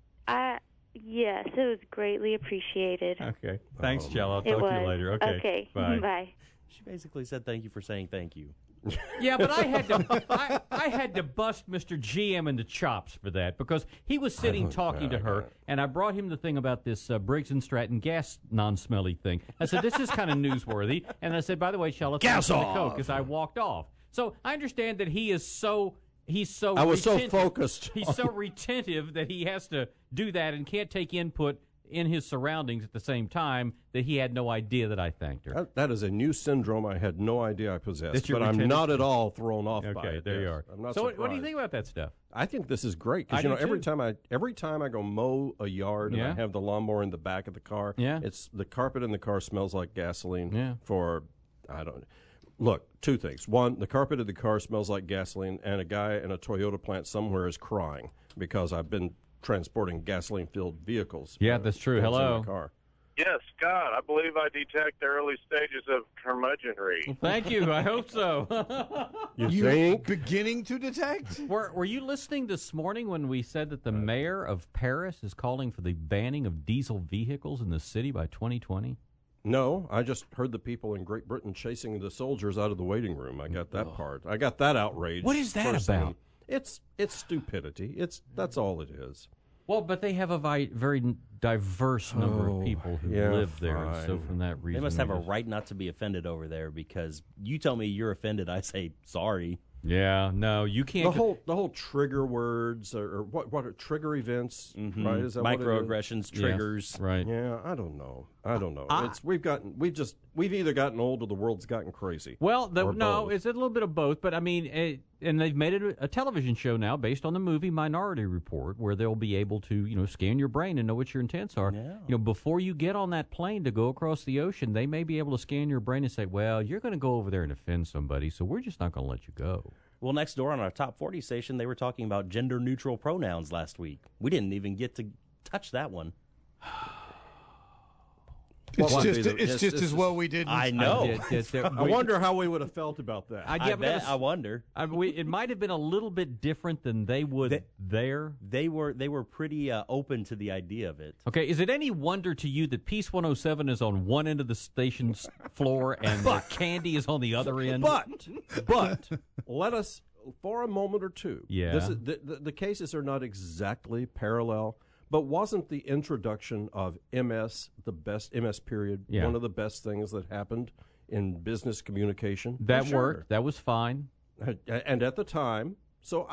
I yes, it was greatly appreciated. okay, thanks, Oh, Chella. I'll It talk was. to you later. Okay, Okay. bye. Bye. She basically said thank you for saying thank you. Yeah, but I had to I, I had to bust Mister G M in the chops for that because he was sitting talking to her, and I brought him the thing about this uh, Briggs and Stratton gas non-smelly thing. I said, this is kind of newsworthy. And I said, by the way, Chella, Gas thanks for the off! Coke, as I walked off. So I understand that he is so... He's so I was so retentive- focused He's on- so retentive that he has to do that and can't take input in his surroundings at the same time that he had no idea that I thanked her. That, that is a new syndrome I had no idea I possessed, That you're but I'm retentive? not at all thrown off by Okay, it. there you yes. are. I'm not so what, what do you surprised. think about that stuff? I think this is great I because you do know every too. time I every time I go mow a yard and Yeah. I have the lawnmower in the back of the car, Yeah. it's the carpet in the car smells like gasoline. Yeah. For I don't look two things. One, the carpet of the car smells like gasoline, and a guy in a Toyota plant somewhere is crying because I've been transporting gasoline-filled vehicles. Yeah, that's true. things in Hello. my car. Yes, Scott, I believe I detect the early stages of curmudgeonry. Thank you. I hope so. You, You think? beginning to detect? Were Were you listening this morning when we said that the mayor of Paris is calling for the banning of diesel vehicles in the city by twenty twenty? No, I just heard the people in Great Britain chasing the soldiers out of the waiting room. I got that part. I got that outrage. What is that first thing. about? It's it's stupidity. It's that's all it is. Well, but they have a vi- very diverse number Oh, of people who yeah, live there, and so fine. from that reason, They must we have a just- right not to be offended over there because you tell me you're offended, I say sorry. Yeah, no, you can't. The whole the whole trigger words or, or what what are trigger events? Mhm. Right? Is that what it is? Microaggressions, Yes, triggers. right? Yeah, I don't know. I don't know. I- it's we've gotten we've just we've either gotten old or the world's gotten crazy. Well, the, Or no, both. it's a little bit of both. But I mean, it, and they've made it a, a television show now based on the movie Minority Report, where they'll be able to, you know, scan your brain and know what your intents are. Yeah. You know, before you get on that plane to go across the ocean, they may be able to scan your brain and say, "Well, you're going to go over there and offend somebody, so we're just not going to let you go." Well, next door on our top forty station, they were talking about gender neutral pronouns last week. We didn't even get to touch that one. It's What would just be the- it's yes, just this as is- well we didn't. I know. I did- did- did- I we- wonder how we would have felt about that. I, I yeah, but bet. it's- I wonder. I, we, it might have been a little bit different than they would They- there. They were they were pretty uh, open to the idea of it. Okay, is it any wonder to you that Peace one oh seven is on one end of the station's floor and the Candy is on the other end? But, but let us, for a moment or two, Yeah. this is, the, the, the cases are not exactly parallel, but wasn't the introduction of M S, the best, M S period, Yeah. one of the best things that happened in business communication? That Sure. worked. That was fine. And at the time, so I,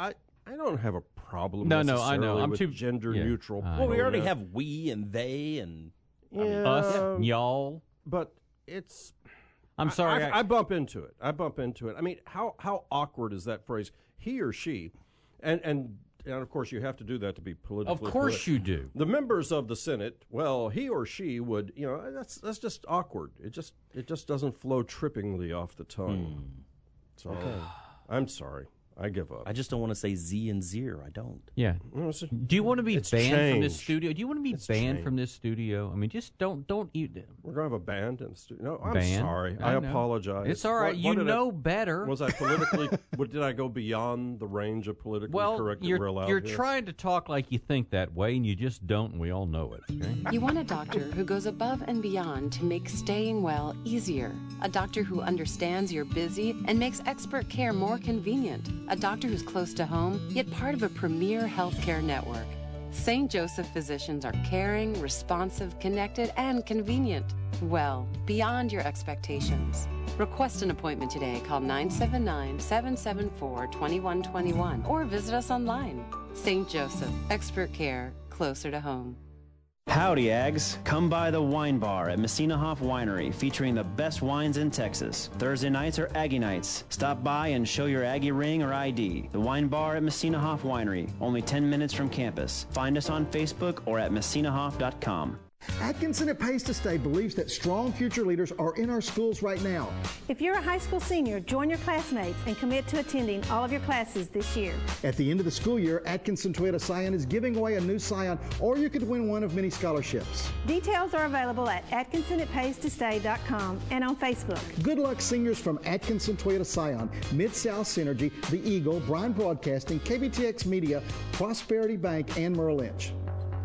I don't have a problem. No, no, I know. I'm with too gender yeah, neutral. Well, we already have we and they and yeah, I mean, us, and y'all. But it's. I'm sorry. I, I, I bump into it. I bump into it. I mean, how how awkward is that phrase? He or she, and and. And, of course, you have to do that to be politically Of course correct. you do. The members of the Senate, well, he or she would, you know, that's that's just awkward. It just it just doesn't flow trippingly off the tongue. Hmm. So, okay. I'm sorry. I give up. I just don't want to say Z and Zir. I don't. Yeah. Well, it's a- Do you want to be it's banned from this changed. studio? Do you want to be It's banned changed. from this studio? I mean, just don't don't eat. We're going to have a band in the studio. No, I'm Band? sorry. I I, know. apologize. It's all right. What- You what did I- know better. Was I politically, what, did I go beyond the range of politically Well, correct that you're we're allowed you're here? trying to talk like you think that way, and you just don't, and we all know it. Okay? You want a doctor who goes above and beyond to make staying well easier. A doctor who understands you're busy and makes expert care more convenient. A doctor who's close to home, yet part of a premier healthcare network. Saint Joseph physicians are caring, responsive, connected, and convenient. Well, beyond your expectations. Request an appointment today. Call nine seven nine, seven seven four, two one two one or visit us online. Saint Joseph, expert care, closer to home. Howdy, Ags. Come by the Wine Bar at Messina Hoff Winery, featuring the best wines in Texas. Thursday nights are Aggie nights. Stop by and show your Aggie ring or I D. The Wine Bar at Messina Hoff Winery, only ten minutes from campus. Find us on Facebook or at messina hoff dot com. Atkinson It Pays to Stay believes that strong future leaders are in our schools right now. If you're a high school senior, join your classmates and commit to attending all of your classes this year. At the end of the school year, Atkinson Toyota Scion is giving away a new Scion, or you could win one of many scholarships. Details are available at atkinson it pays to stay dot com and on Facebook. Good luck, seniors from Atkinson Toyota Scion, Mid-South Synergy, The Eagle, Bryan Broadcasting, K B T X Media, Prosperity Bank, and Merrill Lynch.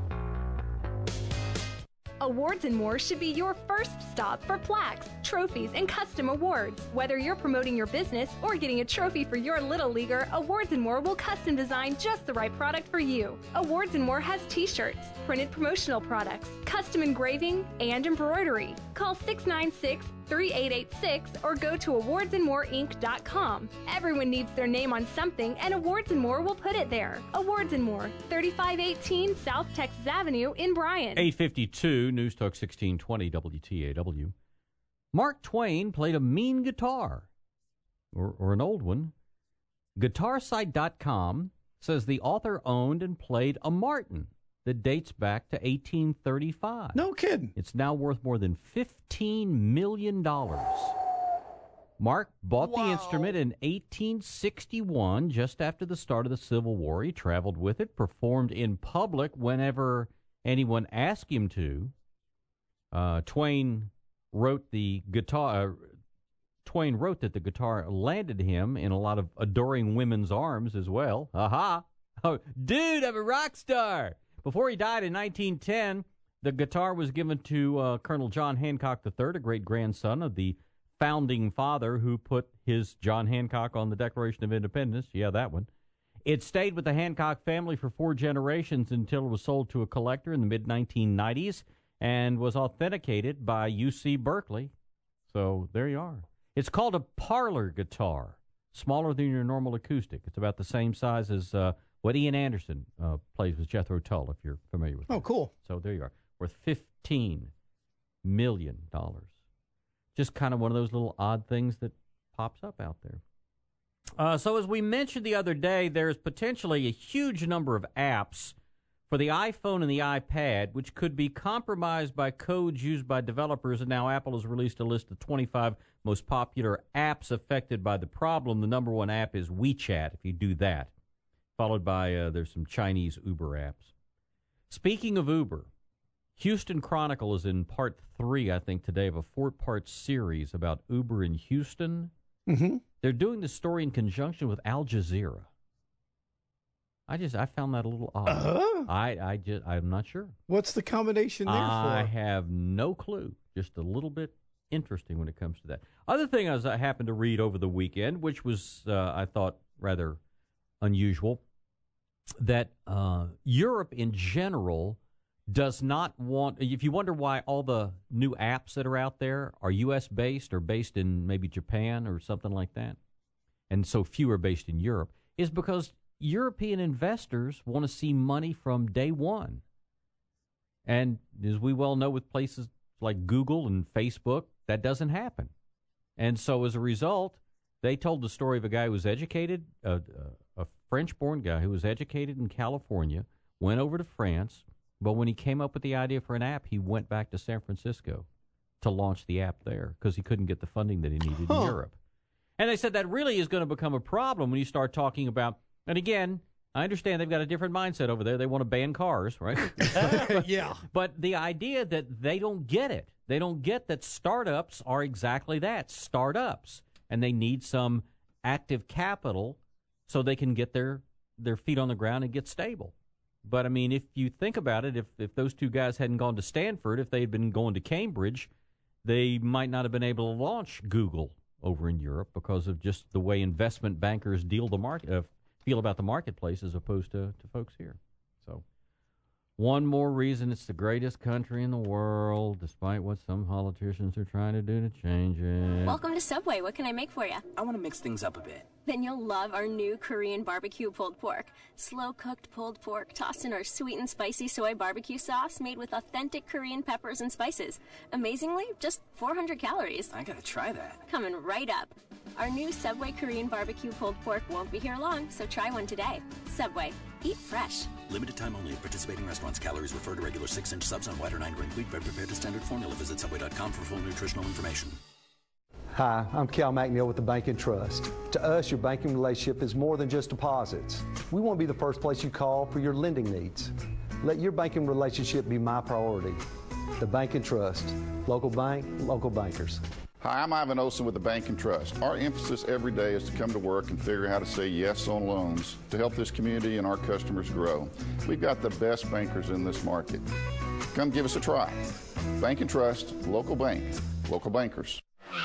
Awards and More should be your first stop for plaques, trophies, and custom awards. Whether you're promoting your business or getting a trophy for your little leaguer, Awards and More will custom design just the right product for you. Awards and More has t-shirts, printed promotional products, custom engraving, and embroidery. Call six nine six, three eight eight six or go to awards and more inc dot com. Everyone needs their name on something, and Awards and More will put it there. Awards and More, thirty-five eighteen South Texas Avenue in Bryan. eight fifty-two, News Talk sixteen twenty W T A W. Mark Twain played a mean guitar, or, or an old one. guitar site dot com says the author owned and played a Martin that dates back to eighteen thirty-five. No kidding. It's now worth more than fifteen million dollars. Mark bought Wow. the instrument in eighteen sixty-one, just after the start of the Civil War. He traveled with it, performed in public whenever anyone asked him to. Uh, Twain wrote the guitar. Uh, Twain wrote that the guitar landed him in a lot of adoring women's arms as well. Aha! Oh, dude, I'm a rock star. Before he died in nineteen ten, the guitar was given to uh, Colonel John Hancock the third, a great-grandson of the founding father who put his John Hancock on the Declaration of Independence. Yeah, that one. It stayed with the Hancock family for four generations until it was sold to a collector in the mid nineteen nineties and was authenticated by U C Berkeley. So there you are. It's called a parlor guitar, smaller than your normal acoustic. It's about the same size as uh, what Ian Anderson uh, plays with Jethro Tull, if you're familiar with Oh, him. cool. So there you are, worth fifteen million dollars. Just kind of one of those little odd things that pops up out there. Uh, so as we mentioned the other day, there's potentially a huge number of apps for the iPhone and the iPad, which could be compromised by codes used by developers. And now Apple has released a list of twenty-five most popular apps affected by the problem. The number one app is WeChat, if you do that, followed by uh, there's some Chinese Uber apps. Speaking of Uber, Houston Chronicle is in part three, I think, today of a four-part series about Uber in Houston. Mm-hmm. They're doing this story in conjunction with Al Jazeera. I just I found that a little odd. Uh-huh. I I just I'm not sure. What's the combination there I for? have no clue. Just a little bit interesting when it comes to that. Other thing is I happened to read over the weekend, which was uh, I thought rather unusual, that uh, Europe in general does not want. If you wonder why all the new apps that are out there are U S based or based in maybe Japan or something like that, and so few are based in Europe, is because European investors want to see money from day one. And as we well know with places like Google and Facebook, that doesn't happen. And so as a result, they told the story of a guy who was educated, a, a French-born guy who was educated in California, went over to France, but when he came up with the idea for an app, he went back to San Francisco to launch the app there because he couldn't get the funding that he needed huh. in Europe. And they said that really is going to become a problem when you start talking about, and again, I understand they've got a different mindset over there. They want to ban cars, right? Yeah. But the idea that they don't get it, they don't get that startups are exactly that, startups. And they need some active capital so they can get their, their feet on the ground and get stable. But, I mean, if you think about it, if, if those two guys hadn't gone to Stanford, if they had been going to Cambridge, they might not have been able to launch Google over in Europe because of just the way investment bankers deal the market, uh, feel about the marketplace as opposed to, to folks here. So, one more reason it's the greatest country in the world, despite what some politicians are trying to do to change it. Welcome to Subway. What can I make for you? I want to mix things up a bit. Then you'll love our new Korean barbecue pulled pork. Slow-cooked pulled pork tossed in our sweet and spicy soy barbecue sauce made with authentic Korean peppers and spices. Amazingly, just four hundred calories. I gotta try that. Coming right up. Our new Subway Korean barbecue pulled pork won't be here long, so try one today. Subway. Eat fresh. Limited time only at participating restaurants. Calories refer to regular six-inch subs on white or nine-grain wheat bread prepared to standard formula. Visit Subway dot com for full nutritional information. Hi, I'm Cal McNeil with the Bank and Trust. To us, your banking relationship is more than just deposits. We want to be the first place you call for your lending needs. Let your banking relationship be my priority. The Bank and Trust. Local bank, local bankers. Hi, I'm Ivan Olson with the Bank and Trust. Our emphasis every day is to come to work and figure out how to say yes on loans to help this community and our customers grow. We've got the best bankers in this market. Come give us a try. Bank and Trust, local bank, local bankers.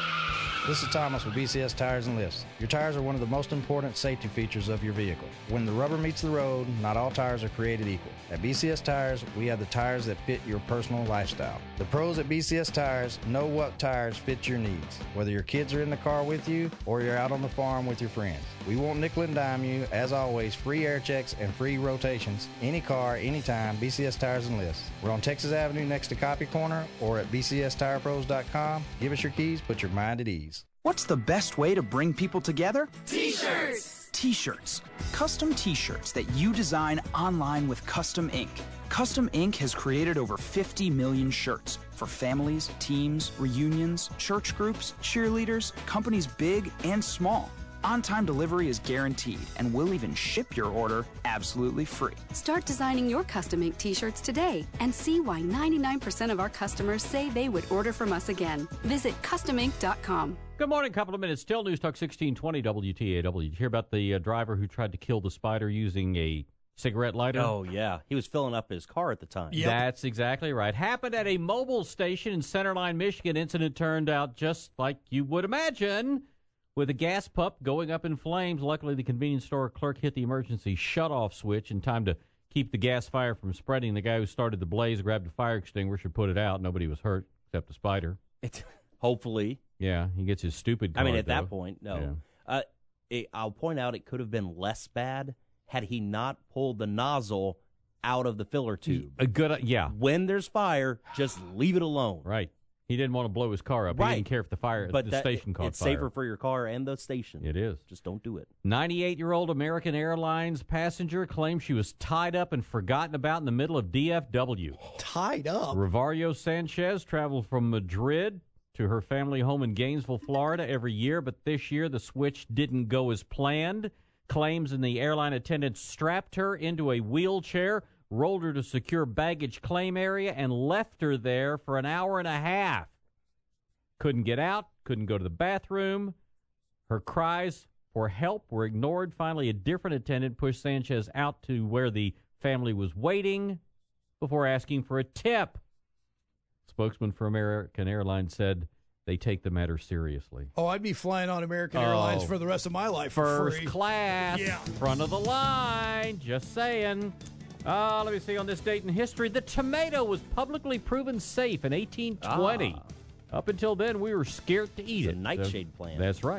This is Thomas with B C S Tires and Lifts. Your tires are one of the most important safety features of your vehicle. When the rubber meets the road, not all tires are created equal. At B C S Tires, we have the tires that fit your personal lifestyle. The pros at B C S Tires know what tires fit your needs, whether your kids are in the car with you or you're out on the farm with your friends. We won't nickel and dime you. As always, free air checks and free rotations. Any car, anytime, B C S Tires and Lifts. We're on Texas Avenue next to Copy Corner or at B C S tire pros dot com. Give us your keys, put your mind at ease. What's the best way to bring people together? T-shirts! T-shirts. Custom T-shirts that you design online with Custom Ink. Custom Ink has created over fifty million shirts for families, teams, reunions, church groups, cheerleaders, companies big and small. On-time delivery is guaranteed, and we'll even ship your order absolutely free. Start designing your Custom Ink T-shirts today and see why ninety-nine percent of our customers say they would order from us again. Visit custom ink dot com. Good morning, couple of minutes still. News Talk sixteen twenty W T A W. Did you hear about the uh, driver who tried to kill the spider using a cigarette lighter? Oh, yeah. He was filling up his car at the time. Yep. That's exactly right. Happened at a mobile station in Centerline, Michigan. Incident turned out just like you would imagine, with a gas pump going up in flames. Luckily, the convenience store clerk hit the emergency shutoff switch in time to keep the gas fire from spreading. The guy who started the blaze grabbed a fire extinguisher, put it out. Nobody was hurt except the spider. It's, hopefully. Yeah, he gets his stupid card, I mean, at though. that point, no. Yeah. Uh, it, I'll point out it could have been less bad had he not pulled the nozzle out of the filler tube. A good, uh, yeah. When there's fire, just leave it alone. Right. He didn't want to blow his car up. Right. He didn't care if the fire, but the that, station caught it's fire. It's safer for your car and the station. It is. Just don't do it. ninety-eight-year-old American Airlines passenger claims she was tied up and forgotten about in the middle of D F W. Tied up? Rivario Sanchez traveled from Madrid to her family home in Gainesville, Florida every year, but this year the switch didn't go as planned. Claims in the airline attendant strapped her into a wheelchair, rolled her to secure baggage claim area, and left her there for an hour and a half. Couldn't get out, couldn't go to the bathroom. Her cries for help were ignored. Finally, a different attendant pushed Sanchez out to where the family was waiting before asking for a tip. Spokesman for American Airlines said they take the matter seriously. Oh, I'd be flying on American Oh. Airlines for the rest of my life for First free. class, Yeah. front of the line, just saying. Uh, let me see, on this date in history, the tomato was publicly proven safe in eighteen twenty. Ah. Up until then, we were scared to eat It's it. a nightshade So- plant. That's right.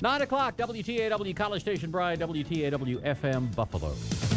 nine o'clock, W T A W College Station Bryan, W T A W F M Buffalo.